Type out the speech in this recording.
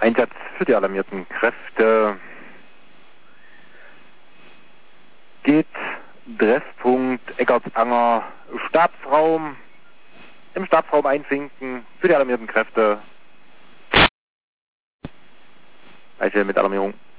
Einsatz für die alarmierten Kräfte. Geht Treffpunkt Eckartsanger Stabsraum. Im Stabsraum einfinken für die alarmierten Kräfte. Eiche mit Alarmierung.